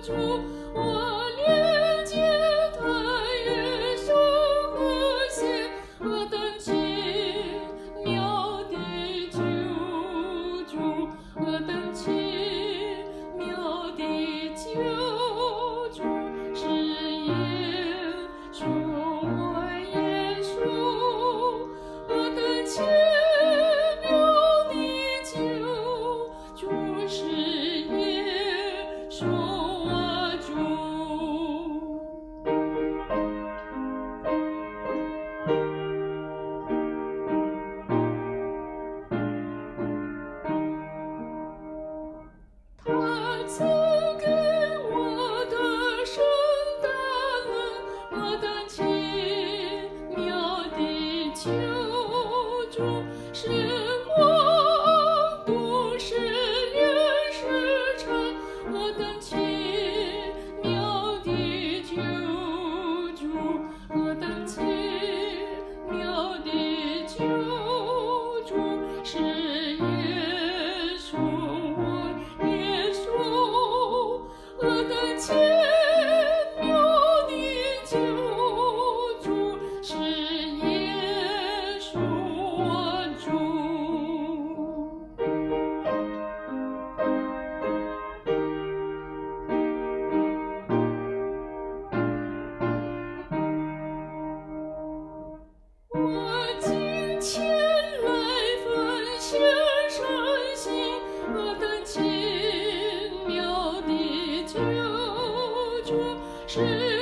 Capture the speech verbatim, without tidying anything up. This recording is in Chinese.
主，我连接他耶稣和谐，何等奇妙的救主，何等奇妙的救主，是耶稣，我耶稣，何等奇妙的救主，是耶稣我主。他赐给我的圣诞恩，何等奇妙的救主，是光都是连时辰，何等奇妙的救主，何等奇妙的救主，是耶稣我耶稣，何等奇妙的救主，是耶稣我主。我今天来分享善行，何等奇妙的救主，是